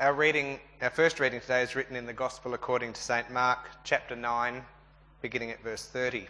Our first reading today is written in the Gospel according to St. Mark, chapter 9, beginning at verse 30.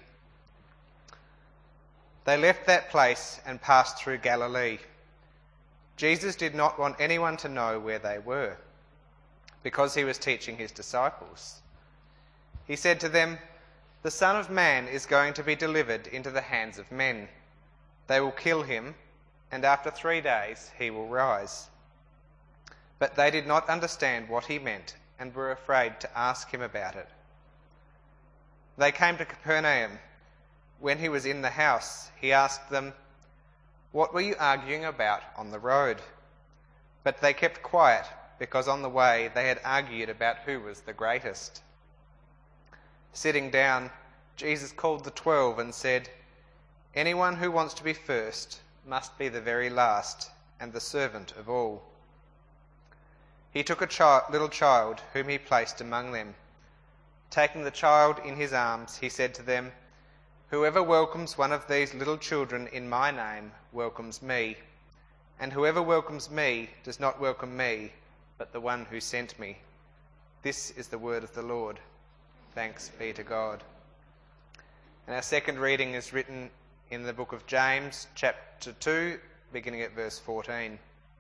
They left that place and passed through Galilee. Jesus did not want anyone to know where they were, because he was teaching his disciples. He said to them, "The Son of Man is going to be delivered into the hands of men. They will kill him, and after 3 days he will rise." But they did not understand what he meant and were afraid to ask him about it. They came to Capernaum. When he was in the house, he asked them, "What were you arguing about on the road?" But they kept quiet, because on the way they had argued about who was the greatest. Sitting down, Jesus called the 12 and said, "Anyone who wants to be first must be the very last and the servant of all." He took a little child whom he placed among them. Taking the child in his arms, he said to them, "Whoever welcomes one of these little children in my name welcomes me, and whoever welcomes me does not welcome me, but the one who sent me." This is the word of the Lord. Thanks be to God. And our second reading is written in the book of James, chapter 2, beginning at verse 14.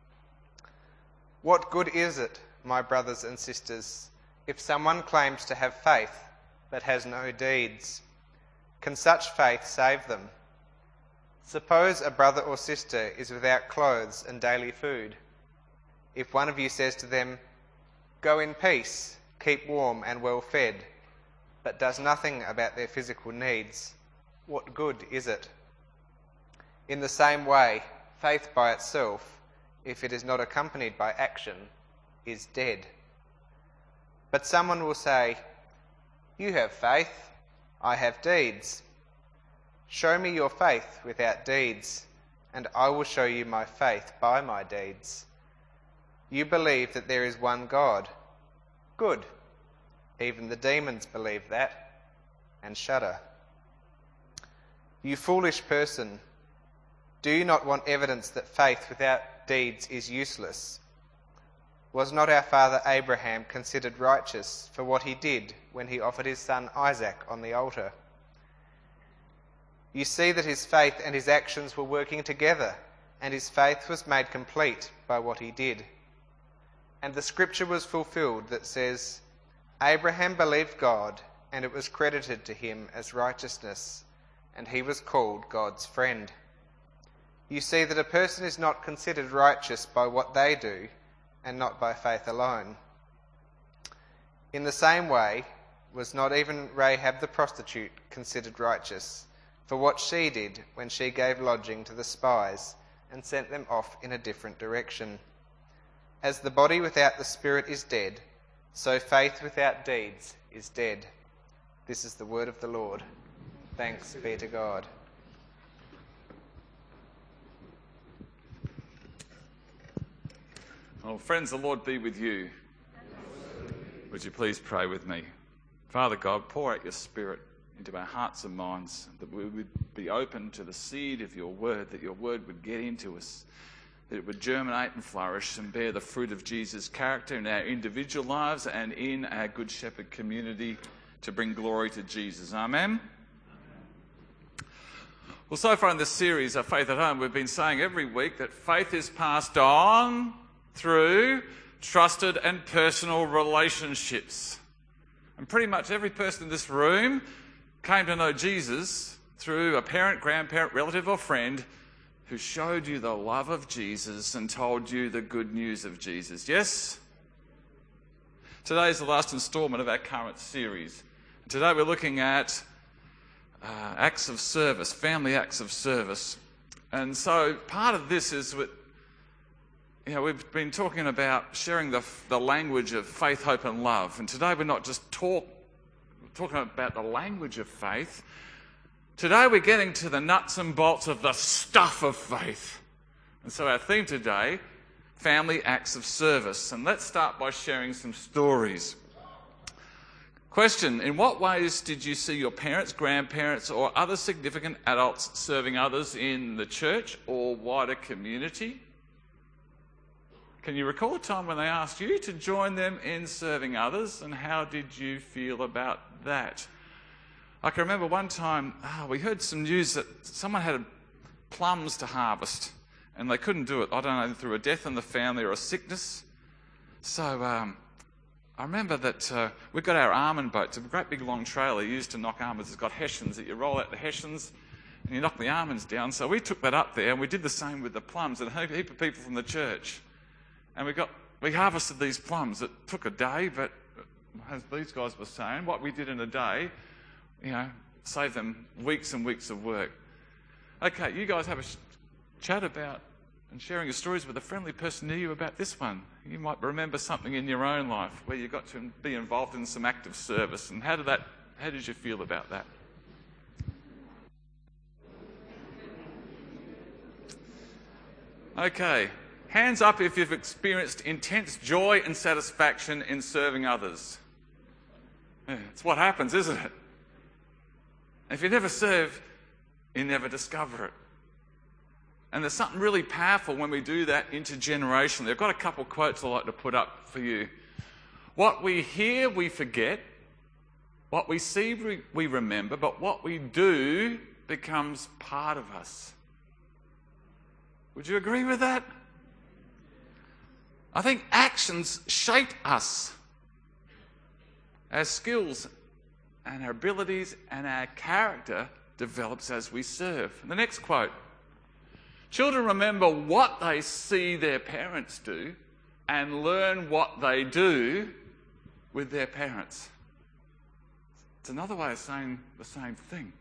"What good is it, my brothers and sisters, if someone claims to have faith but has no deeds? Can such faith save them? Suppose a brother or sister is without clothes and daily food. If one of you says to them, 'Go in peace, keep warm and well fed,' but does nothing about their physical needs, what good is it? In the same way, faith by itself, if it is not accompanied by action, is dead. But someone will say, 'You have faith, I have deeds. Show me your faith without deeds, and I will show you my faith by my deeds. You believe that there is one God. Good. Even the demons believe that and shudder. You foolish person, do you not want evidence that faith without deeds is useless? Was not our father Abraham considered righteous for what he did when he offered his son Isaac on the altar? You see that his faith and his actions were working together, and his faith was made complete by what he did. And the scripture was fulfilled that says, 'Abraham believed God, and it was credited to him as righteousness, and he was called God's friend.' You see that a person is not considered righteous by what they do, and not by faith alone. In the same way, was not even Rahab the prostitute considered righteous for what she did when she gave lodging to the spies and sent them off in a different direction? As the body without the spirit is dead, so faith without deeds is dead." This is the word of the Lord. Thanks be to God. Well, friends, the Lord be with you. Would you please pray with me? Father God, pour out your Spirit into our hearts and minds, that we would be open to the seed of your word, that your word would get into us, that it would germinate and flourish and bear the fruit of Jesus' character in our individual lives and in our Good Shepherd community to bring glory to Jesus. Amen? Well, so far in this series, Our Faith at Home, we've been saying every week that faith is passed on through trusted and personal relationships. And pretty much every person in this room came to know Jesus through a parent, grandparent, relative or friend who showed you the love of Jesus and told you the good news of Jesus. Yes? Today is the last instalment of our current series. Today we're looking at acts of service, family acts of service. And so part of this is we've been talking about sharing the language of faith, hope and love. And today we're not just talking about the language of faith. Today we're getting to the nuts and bolts of the stuff of faith. And so our theme today, family acts of service. And let's start by sharing some stories. Question: in what ways did you see your parents, grandparents or other significant adults serving others in the church or wider community? Can you recall a time when they asked you to join them in serving others, and how did you feel about that? I can remember one time we heard some news that someone had plums to harvest and they couldn't do it. I don't know, through a death in the family or a sickness. So I remember that we've got our almond boat. It's a great big long trailer used to knock almonds. It's got hessians that you roll out the hessians and you knock the almonds down. So we took that up there and we did the same with the plums, and a heap of people from the church. And we harvested these plums. It took a day, but as these guys were saying, what we did in a day, saved them weeks and weeks of work. Okay, you guys have a chat about and sharing your stories with a friendly person near you about this one. You might remember something in your own life where you got to be involved in some active service. And how did you feel about that? Okay. Hands up if you've experienced intense joy and satisfaction in serving others. Yeah, it's what happens, isn't it? If you never serve, you never discover it. And there's something really powerful when we do that intergenerationally. I've got a couple of quotes I'd like to put up for you. What we hear, we forget. What we see, we remember. But what we do becomes part of us. Would you agree with that? I think actions shape us. Our skills and our abilities and our character develops as we serve. And the next quote. Children remember what they see their parents do and learn what they do with their parents. It's another way of saying the same thing.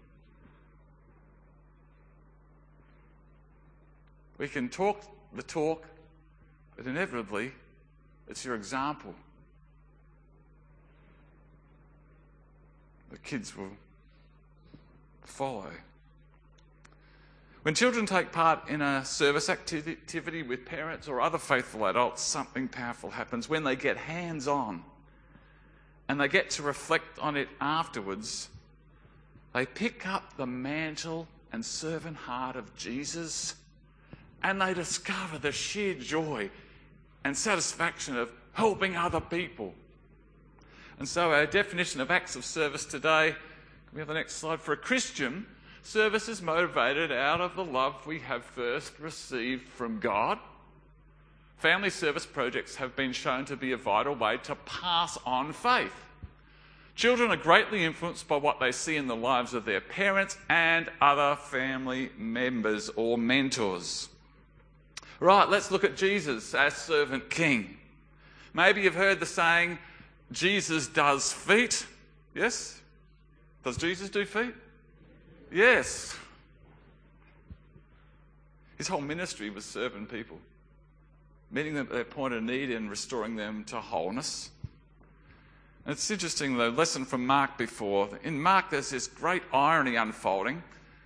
We can talk the talk, but inevitably, it's your example. The kids will follow. When children take part in a service activity with parents or other faithful adults, something powerful happens. When they get hands-on and they get to reflect on it afterwards, they pick up the mantle and servant heart of Jesus, and they discover the sheer joy and satisfaction of helping other people. And so our definition of acts of service today, can we have the next slide? For a Christian, service is motivated out of the love we have first received from God. Family service projects have been shown to be a vital way to pass on faith. Children are greatly influenced by what they see in the lives of their parents and other family members or mentors. Right, let's look at Jesus as servant king. Maybe you've heard the saying, Jesus does feet. Yes? Does Jesus do feet? Yes. His whole ministry was serving people, meeting them at their point of need and restoring them to wholeness. And it's interesting, the lesson from Mark before. In Mark, there's this great irony unfolding.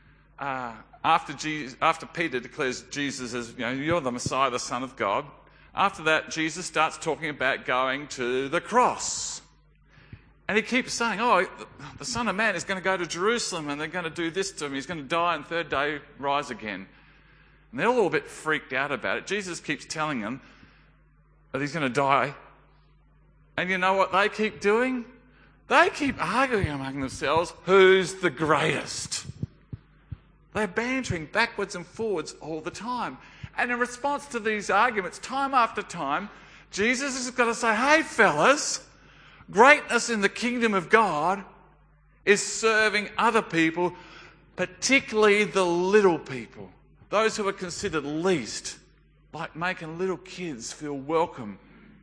After Peter declares Jesus as, you're the Messiah, the Son of God. After that, Jesus starts talking about going to the cross. And he keeps saying, the Son of Man is going to go to Jerusalem and they're going to do this to him. He's going to die and third day rise again. And they're all a bit freaked out about it. Jesus keeps telling them that he's going to die. And you know what they keep doing? They keep arguing among themselves, who's the greatest? They're bantering backwards and forwards all the time. And in response to these arguments, time after time, Jesus has got to say, hey fellas, greatness in the kingdom of God is serving other people, particularly the little people, those who are considered least, like making little kids feel welcome,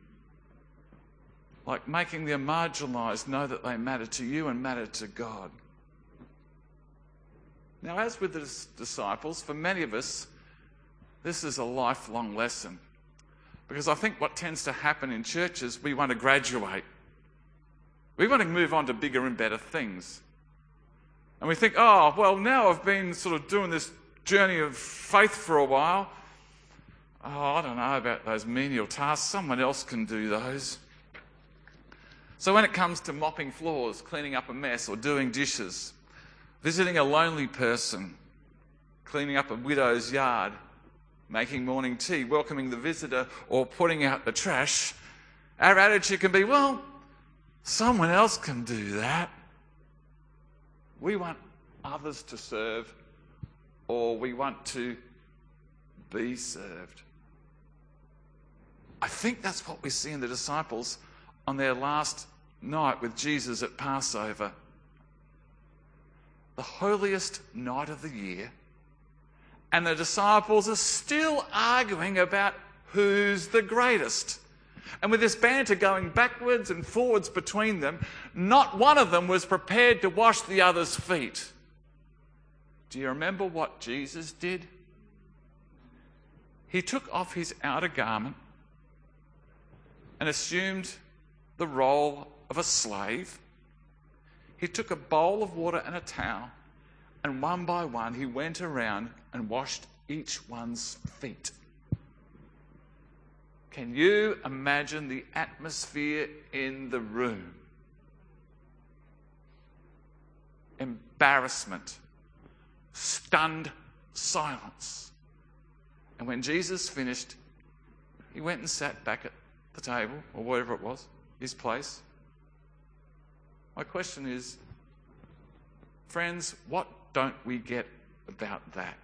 like making the marginalised know that they matter to you and matter to God. Now, as with the disciples, for many of us, this is a lifelong lesson. Because I think what tends to happen in churches, we want to graduate. We want to move on to bigger and better things. And we think, now I've been sort of doing this journey of faith for a while. I don't know about those menial tasks. Someone else can do those. So when it comes to mopping floors, cleaning up a mess, or doing dishes, visiting a lonely person, cleaning up a widow's yard, making morning tea, welcoming the visitor, or putting out the trash, our attitude can be, well, someone else can do that. We want others to serve, or we want to be served. I think that's what we see in the disciples on their last night with Jesus at Passover. The holiest night of the year, and the disciples are still arguing about who's the greatest. And with this banter going backwards and forwards between them, not one of them was prepared to wash the other's feet. Do you remember what Jesus did? He took off his outer garment and assumed the role of a slave. He took a bowl of water and a towel, and one by one he went around and washed each one's feet. Can you imagine the atmosphere in the room? Embarrassment, stunned silence. And when Jesus finished, he went and sat back at the table, or whatever it was, his place. My question is, friends, what don't we get about that?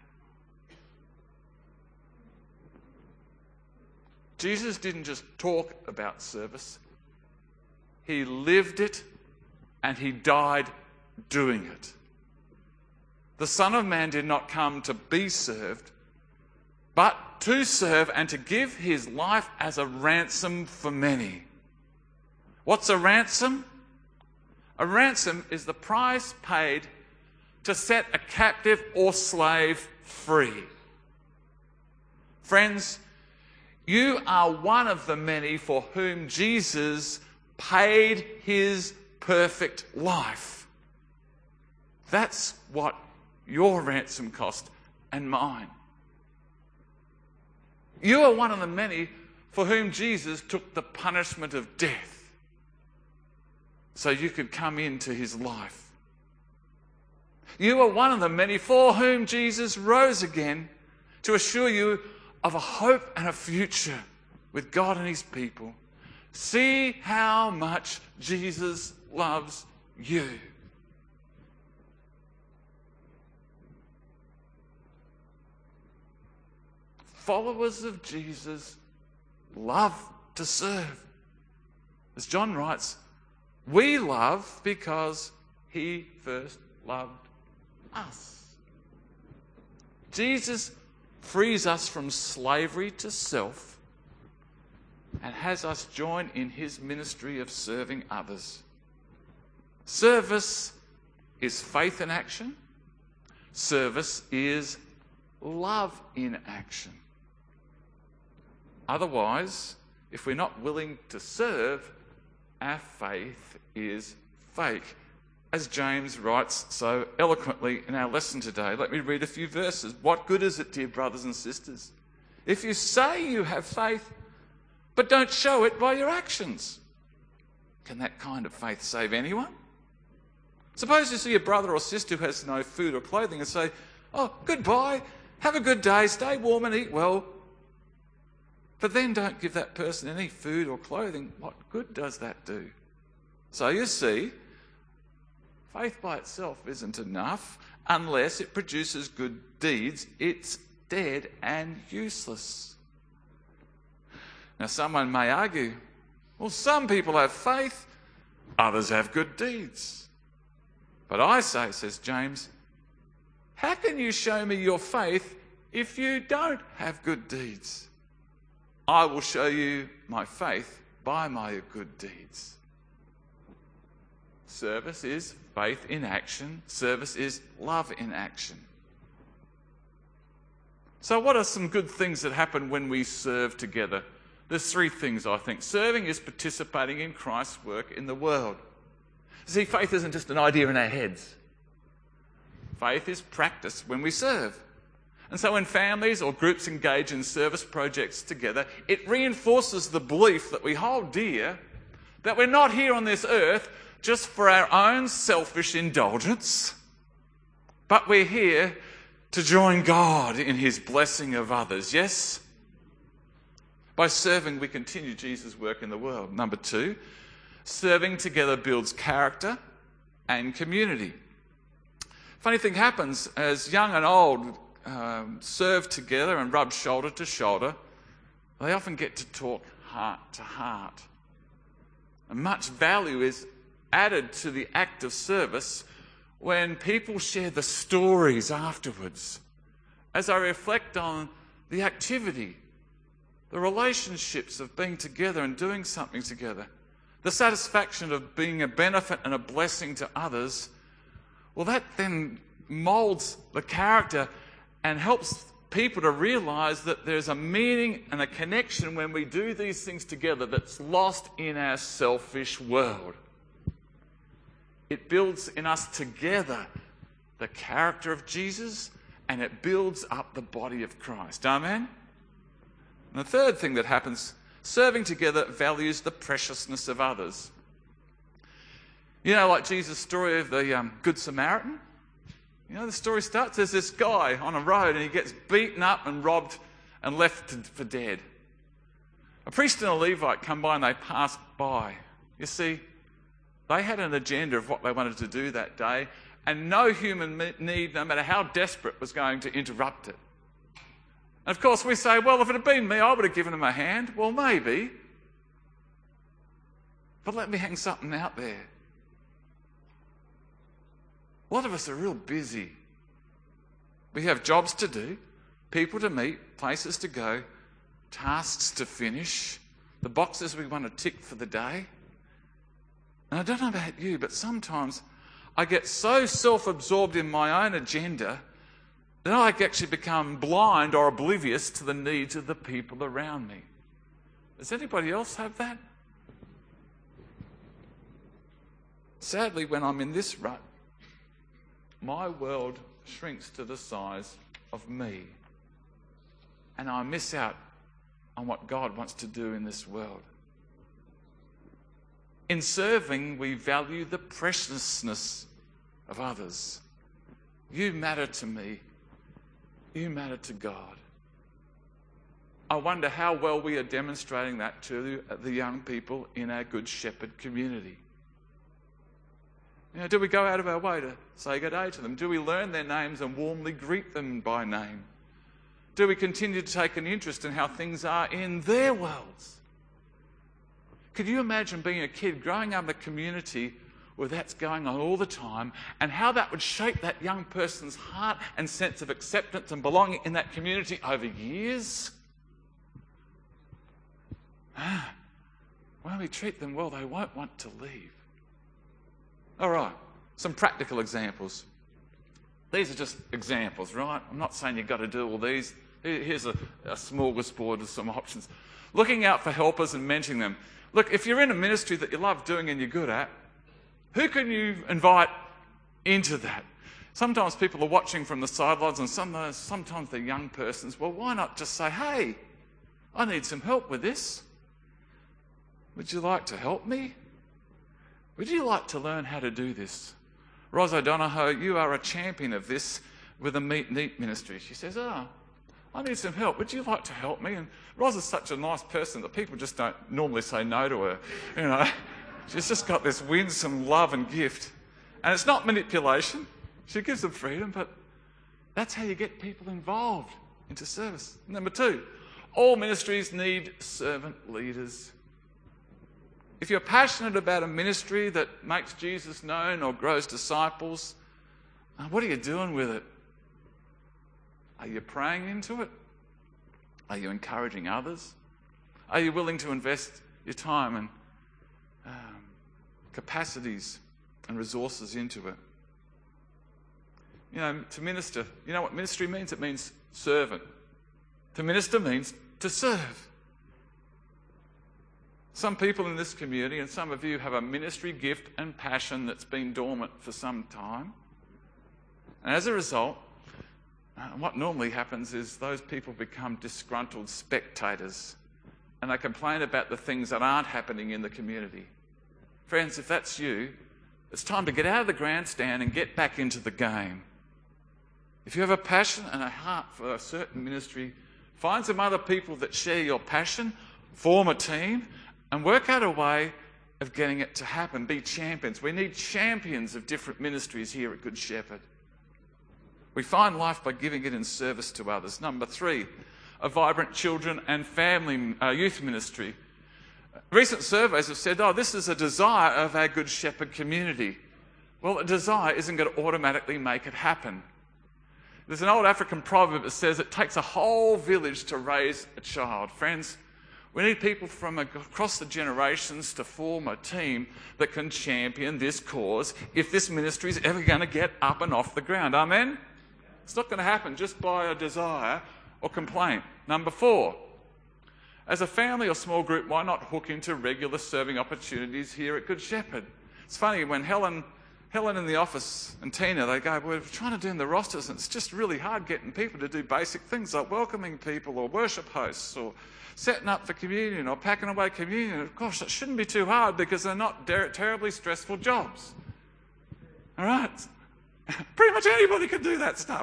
Jesus didn't just talk about service. He lived it and he died doing it. The Son of Man did not come to be served, but to serve and to give his life as a ransom for many. What's a ransom? A ransom is the price paid to set a captive or slave free. Friends, you are one of the many for whom Jesus paid his perfect life. That's what your ransom cost and mine. You are one of the many for whom Jesus took the punishment of death so you could come into his life. You are one of the many for whom Jesus rose again to assure you of a hope and a future with God and his people. See how much Jesus loves you. Followers of Jesus love to serve. As John writes, we love because he first loved us. Jesus frees us from slavery to self and has us join in his ministry of serving others. Service is faith in action. Service is love in action. Otherwise, if we're not willing to serve, our faith is fake. As James writes so eloquently in our lesson today, let me read a few verses. What good is it, dear brothers and sisters, if you say you have faith, but don't show it by your actions? Can that kind of faith save anyone? Suppose you see a brother or sister who has no food or clothing and say, oh, goodbye, have a good day, stay warm and eat well. But then don't give that person any food or clothing. What good does that do? So you see, faith by itself isn't enough unless it produces good deeds. It's dead and useless. Now someone may argue, well, some people have faith, others have good deeds. But I say, says James, how can you show me your faith if you don't have good deeds? I will show you my faith by my good deeds. Service is faith in action. Service is love in action. So what are some good things that happen when we serve together? There's three things, I think. Serving is participating in Christ's work in the world. See, faith isn't just an idea in our heads. Faith is practiced when we serve. And so when families or groups engage in service projects together, it reinforces the belief that we hold dear that we're not here on this earth just for our own selfish indulgence, but we're here to join God in his blessing of others. Yes? By serving, we continue Jesus' work in the world. Number 2, serving together builds character and community. Funny thing happens as young and old serve together and rub shoulder to shoulder. They often get to talk heart to heart. And much value is added to the act of service when people share the stories afterwards. As I reflect on the activity, the relationships of being together and doing something together, the satisfaction of being a benefit and a blessing to others, well, that then moulds the character and helps people to realise that there's a meaning and a connection when we do these things together that's lost in our selfish world. It builds in us together the character of Jesus, and it builds up the body of Christ. Amen? And the third thing that happens, serving together values the preciousness of others. You know, like Jesus' story of the Good Samaritan? You know, the story starts, there's this guy on a road and he gets beaten up and robbed and left for dead. A priest and a Levite come by and they pass by. You see, they had an agenda of what they wanted to do that day, and no human need, no matter how desperate, was going to interrupt it. And of course we say, well, if it had been me, I would have given him a hand. Well, maybe. But let me hang something out there. A lot of us are real busy. We have jobs to do, people to meet, places to go, tasks to finish, the boxes we want to tick for the day. And I don't know about you, but sometimes I get so self-absorbed in my own agenda that I actually become blind or oblivious to the needs of the people around me. Does anybody else have that? Sadly, when I'm in this rut, my world shrinks to the size of me, and I miss out on what God wants to do in this world. In serving, we value the preciousness of others. You matter to me. You matter to God. I wonder how well we are demonstrating that to the young people in our Good Shepherd community. You know, do we go out of our way to say good day to them? Do we learn their names and warmly greet them by name? Do we continue to take an interest in how things are in their worlds? Could you imagine being a kid growing up in a community where that's going on all the time, and how that would shape that young person's heart and sense of acceptance and belonging in that community over years? When we treat them well, they won't want to leave. All right, some practical examples. These are just examples, right? I'm not saying you've got to do all these. Here's a smorgasbord of some options. Looking out for helpers and mentoring them. Look, if you're in a ministry that you love doing and you're good at, who can you invite into that? Sometimes people are watching from the sidelines, and sometimes they're young persons. Well, why not just say, hey, I need some help with this. Would you like to help me? Would you like to learn how to do this? Ros O'Donohoe, you are a champion of this with the Meet and Eat ministry. She says, I need some help. Would you like to help me? And Ros is such a nice person that people just don't normally say no to her. You know, she's just got this winsome love and gift. And it's not manipulation. She gives them freedom, but that's how you get people involved into service. Number 2, all ministries need servant leaders. If you're passionate about a ministry that makes Jesus known or grows disciples, what are you doing with it? Are you praying into it? Are you encouraging others? Are you willing to invest your time and capacities and resources into it? You know, to minister, you know what ministry means? It means servant. To minister means to serve. Some people in this community, and some of you, have a ministry gift and passion that's been dormant for some time. And as a result, what normally happens is those people become disgruntled spectators, and they complain about the things that aren't happening in the community. Friends, if that's you, it's time to get out of the grandstand and get back into the game. If you have a passion and a heart for a certain ministry, find some other people that share your passion, form a team, and work out a way of getting it to happen. Be champions. We need champions of different ministries here at Good Shepherd. We find life by giving it in service to others. Number 3, a vibrant children and family youth ministry. Recent surveys have said, this is a desire of our Good Shepherd community. Well, a desire isn't going to automatically make it happen. There's an old African proverb that says it takes a whole village to raise a child. Friends, we need people from across the generations to form a team that can champion this cause if this ministry is ever going to get up and off the ground. Amen? It's not going to happen just by a desire or complaint. Number 4, as a family or small group, why not hook into regular serving opportunities here at Good Shepherd? It's funny, when Helen in the office and Tina, they go, we're trying to do in the rosters and it's just really hard getting people to do basic things like welcoming people or worship hosts or setting up for communion or packing away communion. Of course, it shouldn't be too hard because they're not terribly stressful jobs. All right? Pretty much anybody can do that stuff.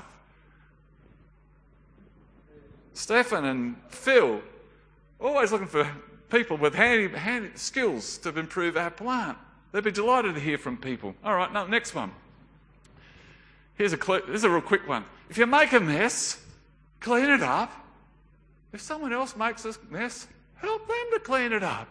Stefan and Phil, always looking for people with handy skills to improve our plant. They'd be delighted to hear from people. All right, now, next one. Here's a real quick one. If you make a mess, clean it up. If someone else makes a mess, help them to clean it up.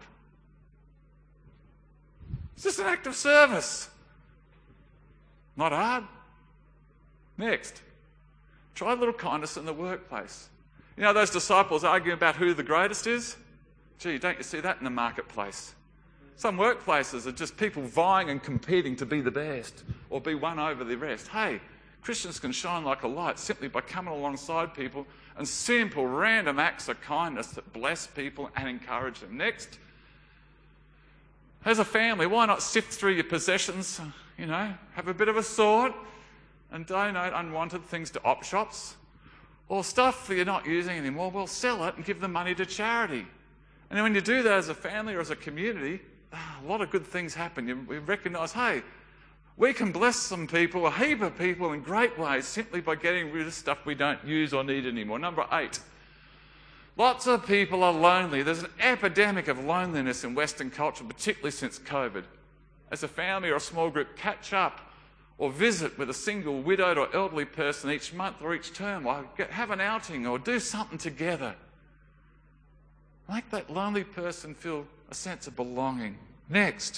It's just an act of service. Not hard. Next. Try a little kindness in the workplace. You know those disciples arguing about who the greatest is? Gee, don't you see that in the marketplace? Some workplaces are just people vying and competing to be the best or be one over the rest. Hey, Christians can shine like a light simply by coming alongside people and simple, random acts of kindness that bless people and encourage them. Next, as a family, why not sift through your possessions, have a bit of a sort and donate unwanted things to op shops or stuff that you're not using anymore. Well, sell it and give the money to charity. And then when you do that as a family or as a community, a lot of good things happen. We recognise, hey, we can bless some people, a heap of people in great ways simply by getting rid of stuff we don't use or need anymore. Number 8, lots of people are lonely. There's an epidemic of loneliness in Western culture, particularly since COVID. As a family or a small group, catch up or visit with a single widowed or elderly person each month or each term, or have an outing or do something together. Make that lonely person feel a sense of belonging. Next,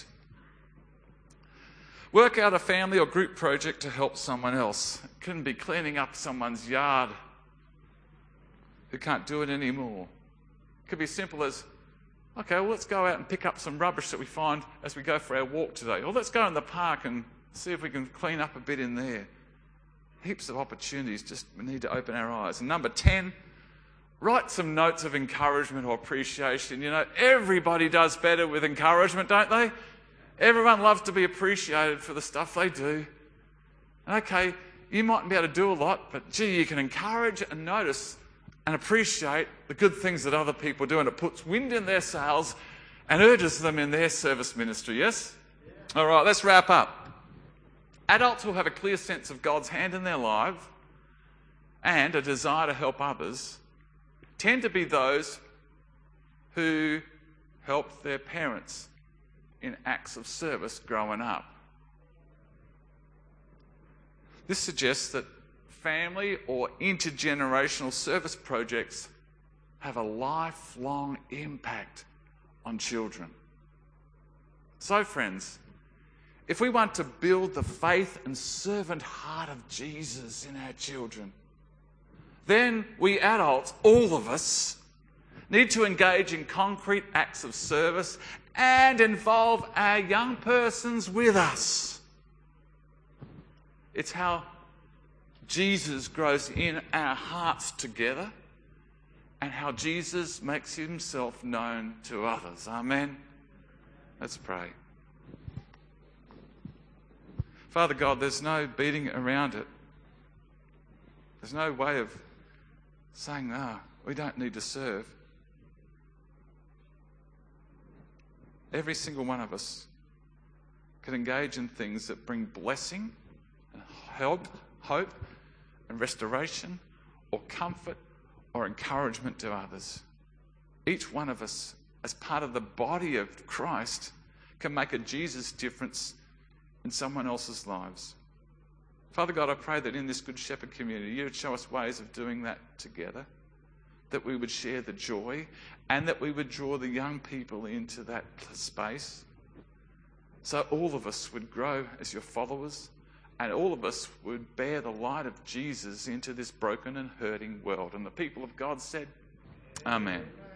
work out a family or group project to help someone else. It couldn't be cleaning up someone's yard who can't do it anymore. It could be as simple as, okay, well, let's go out and pick up some rubbish that we find as we go for our walk today. Or let's go in the park and see if we can clean up a bit in there. Heaps of opportunities, just we need to open our eyes. And number 10, write some notes of encouragement or appreciation. Everybody does better with encouragement, don't they? Everyone loves to be appreciated for the stuff they do. And okay, you mightn't be able to do a lot, but gee, you can encourage and notice and appreciate the good things that other people do, and it puts wind in their sails and urges them in their service ministry, yes? Yeah. All right, let's wrap up. Adults will have a clear sense of God's hand in their life and a desire to help others tend to be those who helped their parents in acts of service growing up. This suggests that family or intergenerational service projects have a lifelong impact on children. So, friends, if we want to build the faith and servant heart of Jesus in our children, then we adults, all of us, need to engage in concrete acts of service and involve our young persons with us. It's how Jesus grows in our hearts together and how Jesus makes himself known to others. Amen. Let's pray. Father God, there's no beating around it. There's no way of saying, we don't need to serve. Every single one of us can engage in things that bring blessing and help, hope and restoration or comfort or encouragement to others. Each one of us, as part of the body of Christ, can make a Jesus difference in someone else's lives. Father God, I pray that in this Good Shepherd community, you would show us ways of doing that together, that we would share the joy, and that we would draw the young people into that space, so all of us would grow as your followers, and all of us would bear the light of Jesus into this broken and hurting world. And the people of God said, Amen.